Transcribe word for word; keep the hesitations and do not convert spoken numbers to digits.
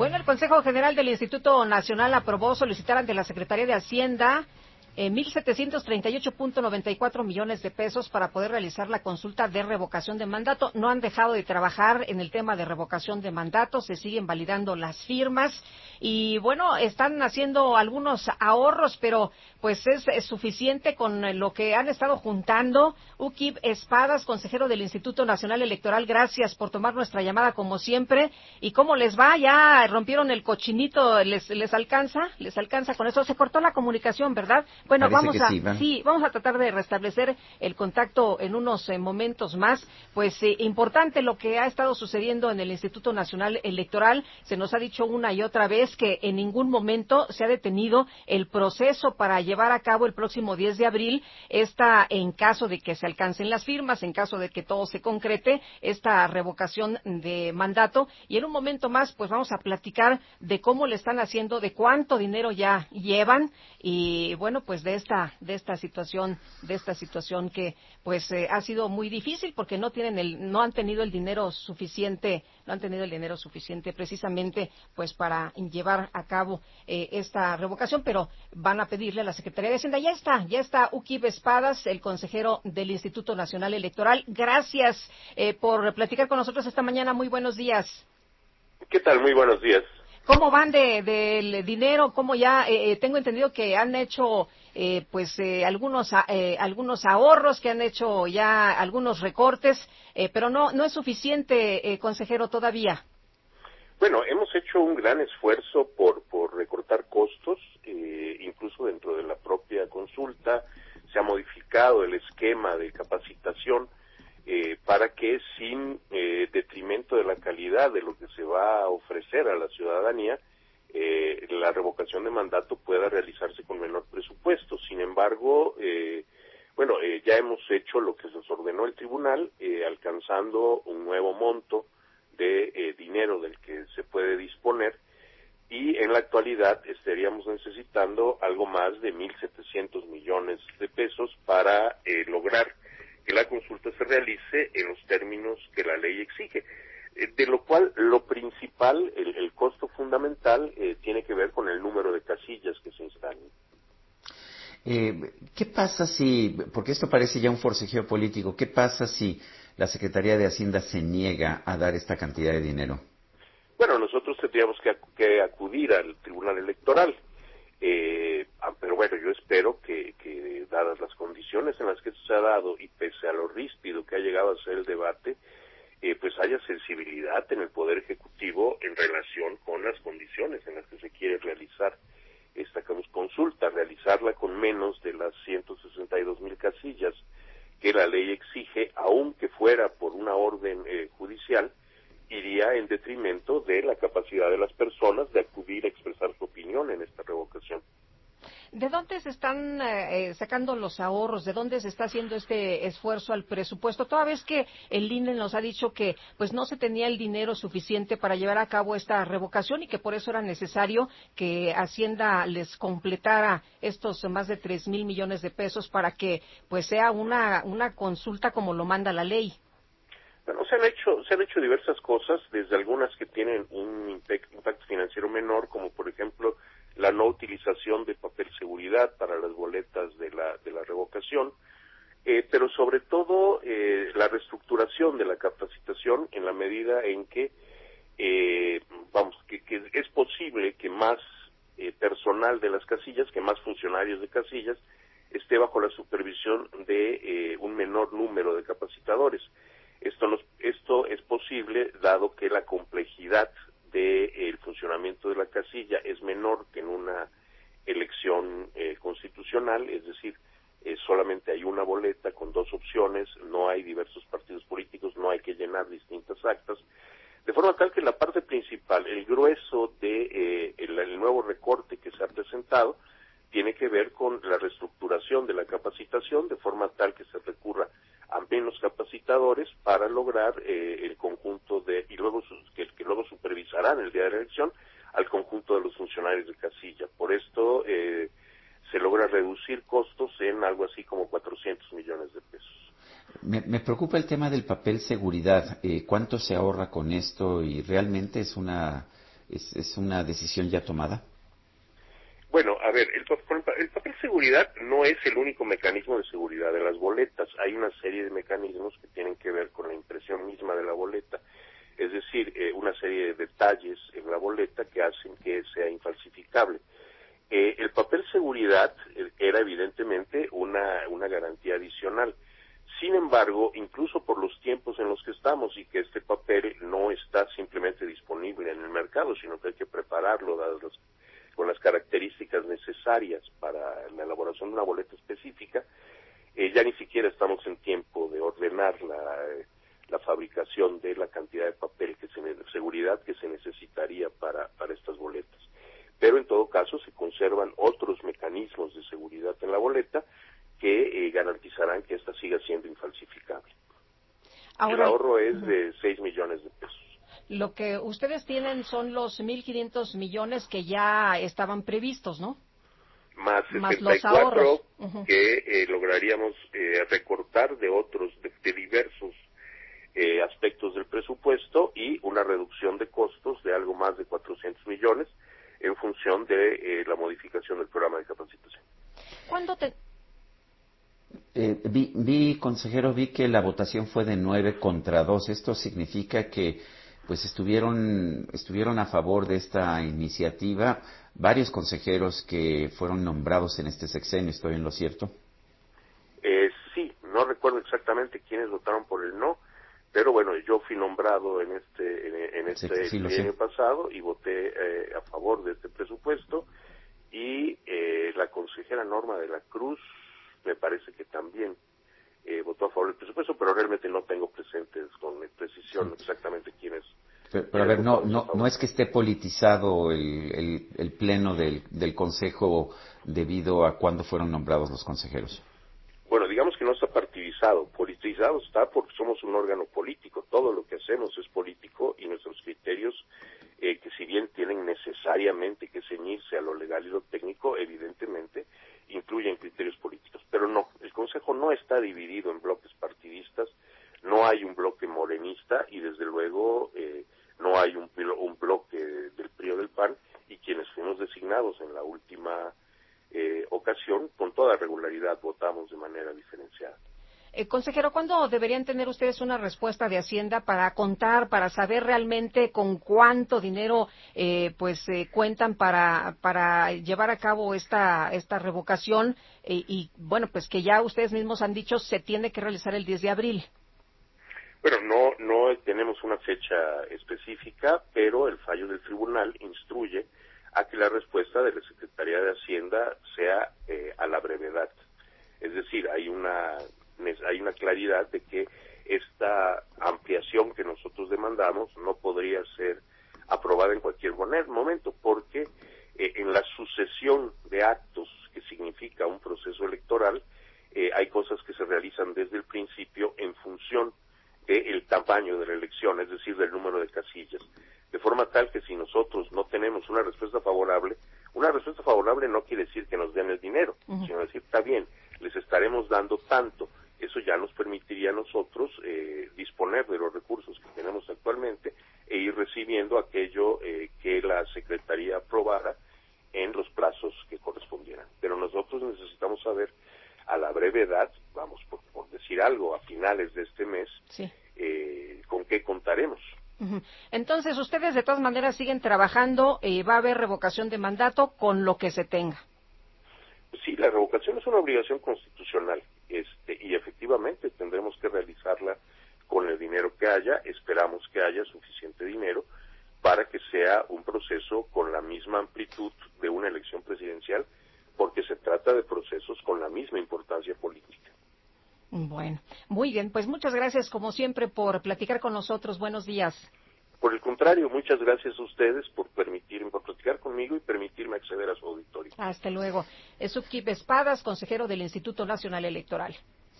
Bueno, el Consejo General del Instituto Nacional aprobó solicitar ante la Secretaría de Hacienda Eh, mil setecientos treinta y ocho punto noventa y cuatro millones de pesos para poder realizar la consulta de revocación de mandato. No han dejado de trabajar en el tema de revocación de mandato, se siguen validando las firmas y bueno, están haciendo algunos ahorros, pero pues es, es suficiente con lo que han estado juntando. Ukib Espadas, consejero del Instituto Nacional Electoral, gracias por tomar nuestra llamada como siempre. ¿Y cómo les va? ¿Ya rompieron el cochinito? ¿Les, les alcanza? ¿Les alcanza con eso? Se cortó la comunicación, ¿verdad? Bueno, Parece vamos que a sí, ¿va? sí, vamos a tratar de restablecer el contacto en unos eh, momentos más. Pues eh, importante lo que ha estado sucediendo en el Instituto Nacional Electoral. Se nos ha dicho una y otra vez que en ningún momento se ha detenido el proceso para llevar a cabo el próximo diez de abril esta, en caso de que se alcancen las firmas, en caso de que todo se concrete, esta revocación de mandato. Y en un momento más, pues vamos a platicar de cómo le están haciendo, de cuánto dinero ya llevan y bueno, pues de esta de esta situación de esta situación que pues eh, ha sido muy difícil porque no tienen el no han tenido el dinero suficiente no han tenido el dinero suficiente precisamente pues para llevar a cabo eh, esta revocación, pero van a pedirle a la Secretaría de Hacienda. Ya está ya está Ukib Espadas, el consejero del Instituto Nacional Electoral. Gracias eh, por platicar con nosotros esta mañana. Muy buenos días. ¿Qué tal? Muy buenos días. ¿Cómo van de del dinero? ¿Cómo ya eh, tengo entendido que han hecho eh, pues eh, algunos eh, algunos ahorros, que han hecho ya algunos recortes, eh, pero no no es suficiente, eh, consejero, todavía? Bueno, hemos hecho un gran esfuerzo por por recortar costos, eh, incluso dentro de la propia consulta se ha modificado el esquema de capacitación eh, para que sin eh, detrimento de la calidad de lo que se va a ofrecer a la ciudadanía, eh, la revocación de mandato pueda realizarse con menor presupuesto. Sin embargo, eh, bueno, eh, ya hemos hecho lo que nos ordenó el tribunal, eh, alcanzando un nuevo monto de eh, dinero del que se puede disponer, y en la actualidad estaríamos necesitando algo más de mil setecientos millones de pesos para eh, lograr que la consulta se realice en los términos que la ley exige, eh, de lo cual lo principal, el, el costo fundamental, eh, tiene que ver con el número de casillas que se instalen. Eh, ¿Qué pasa si, porque esto parece ya un forcejeo político, qué pasa si la Secretaría de Hacienda se niega a dar esta cantidad de dinero? Bueno, nosotros tendríamos que, acu- que acudir al Tribunal Electoral, eh, ah, pero bueno, yo espero que, que dadas las condiciones en las que esto se ha dado y pese a lo ríspido que ha llegado a ser el debate, eh, pues haya sensibilidad en el Poder Ejecutivo en relación con las condiciones en las que se quiere realizar esta consulta, realizarla con menos de las ciento sesenta y dos mil casillas que la ley exige, aunque fuera por una orden eh, judicial, iría en detrimento de la capacidad de las personas de acudir a expresar su opinión en esta revocación. ¿De dónde se están eh, sacando los ahorros? ¿De dónde se está haciendo este esfuerzo al presupuesto? Toda vez que el I N E nos ha dicho que pues no se tenía el dinero suficiente para llevar a cabo esta revocación y que por eso era necesario que Hacienda les completara estos más de tres mil millones de pesos para que pues sea una una consulta como lo manda la ley. Bueno, se han hecho se han hecho diversas cosas, desde algunas que tienen un impacto financiero menor, como por ejemplo la no utilización de papel seguridad para las boletas de la de la revocación, eh, pero sobre todo eh, la reestructuración de la capacitación en la medida en que eh, vamos que, que es posible que más eh, personal de las casillas, que más funcionarios de casillas esté bajo la supervisión de eh, un menor número de capacitadores. Esto nos, esto es posible dado que la complejidad del funcionamiento de la casilla es menor que en una elección eh, constitucional, es decir, eh, solamente hay una boleta con dos opciones, no hay diversos partidos políticos, no hay que llenar distintas actas, de forma tal que la parte principal, el grueso de eh, el, el nuevo recorte que se ha presentado, tiene que ver con la reestructuración de la capacitación, de forma tal que se recurra a menos capacitadores para lograr eh, el conjunto de, y luego que, que luego supervisarán el día de la elección al conjunto de los funcionarios de casilla. Por esto eh, se logra reducir costos en algo así como cuatrocientos millones de pesos. Me, me preocupa el tema del papel seguridad. Eh, ¿Cuánto se ahorra con esto? Y realmente es una ¿Es, es una decisión ya tomada? Bueno, a ver, el, el papel seguridad no es el único mecanismo de seguridad de las boletas. Hay una serie de mecanismos que tienen que ver con la impresión misma de la boleta. Es decir, eh, una serie de detalles en la boleta que hacen que sea infalsificable. Eh, el papel seguridad eh, era evidentemente una, una garantía adicional. Sin embargo, incluso por los tiempos en los que estamos y que este papel no está simplemente disponible en el mercado, sino que hay que prepararlo dadas las, con las características necesarias para la elaboración de una boleta específica, eh, ya ni siquiera estamos en tiempo de ordenar la, eh, la fabricación de la cantidad de papel que se, de seguridad que se necesitaría para, para estas boletas. Pero en todo caso se conservan otros mecanismos de seguridad en la boleta que eh, garantizarán que ésta siga siendo infalsificable. Ahora, el ahorro es uh-huh. de seis millones de pesos. Lo que ustedes tienen son los mil quinientos millones que ya estaban previstos, ¿no? Más sesenta y cuatro uh-huh. que eh, lograríamos eh, recortar de otros, de, de diversos eh, aspectos del presupuesto y una reducción de costos de algo más de cuatrocientos millones en función de eh, la modificación del programa de capacitación. ¿Cuándo te...? Eh, vi, vi, consejero, vi que la votación fue de nueve contra dos. Esto significa que pues estuvieron estuvieron a favor de esta iniciativa varios consejeros que fueron nombrados en este sexenio. ¿Estoy en lo cierto? Eh, sí, no recuerdo exactamente quiénes votaron por el no, pero bueno, yo fui nombrado en este en, en este sí, sí, año pasado y voté eh, a favor de este presupuesto y eh, la consejera Norma de la Cruz me parece que también eh, votó a favor del presupuesto, pero realmente no tengo presentes con precisión sí. exactamente quiénes. Pero, pero a ver, no no no es que esté politizado el, el, el pleno del, del Consejo debido a cuándo fueron nombrados los consejeros. Bueno, digamos que no está partidizado. Politizado está porque somos un órgano político. Todo lo que hacemos es político y nuestros criterios, eh, que si bien tienen necesariamente que ceñirse a lo legal y lo técnico, evidentemente incluyen criterios políticos. Pero no, el Consejo no está dividido en bloques partidistas, no hay un bloque morenista y desde luego eh, no hay un, un bloque del P R I o del P A N, y quienes fuimos designados en la última eh, ocasión, con toda regularidad votamos de manera diferenciada. Eh, consejero, ¿cuándo deberían tener ustedes una respuesta de Hacienda para contar, para saber realmente con cuánto dinero eh, pues eh, cuentan para para llevar a cabo esta esta revocación eh, y bueno, pues que ya ustedes mismos han dicho se tiene que realizar el diez de abril? Bueno, no no tenemos una fecha específica, pero el fallo del tribunal instruye a que la respuesta de la Secretaría de Hacienda sea eh, a la brevedad. Es decir, hay una hay una claridad de que esta ampliación que nosotros demandamos no podría ser aprobada en cualquier momento, porque eh, en la sucesión de actos que significa un proceso electoral, eh, hay cosas que se realizan desde el principio en función del tamaño de la elección, es decir, del número de casillas. De forma tal que si nosotros no tenemos una respuesta favorable, una respuesta favorable no quiere decir que nos den el dinero, uh-huh. sino decir, está bien, les estaremos dando tanto. Eso ya nos permitiría a nosotros eh, disponer de los recursos que tenemos actualmente e ir recibiendo aquello eh, que la Secretaría aprobara en los plazos que correspondieran. Pero nosotros necesitamos saber a la brevedad, vamos, por, por decir algo, a finales de este mes, sí. eh, con qué contaremos. Uh-huh. Entonces, ustedes de todas maneras siguen trabajando, eh, va a haber revocación de mandato con lo que se tenga. Sí, la revocación es una obligación constitucional, este, y efectivamente tendremos que realizarla con el dinero que haya. Esperamos que haya suficiente dinero para que sea un proceso con la misma amplitud de una elección presidencial, porque se trata de procesos con la misma importancia política. Bueno, muy bien, pues muchas gracias como siempre por platicar con nosotros. Buenos días. Por el contrario, muchas gracias a ustedes por permitirme, por platicar conmigo y permitirme acceder a su auditorio. Hasta luego. Es Subkip Espadas, consejero del Instituto Nacional Electoral.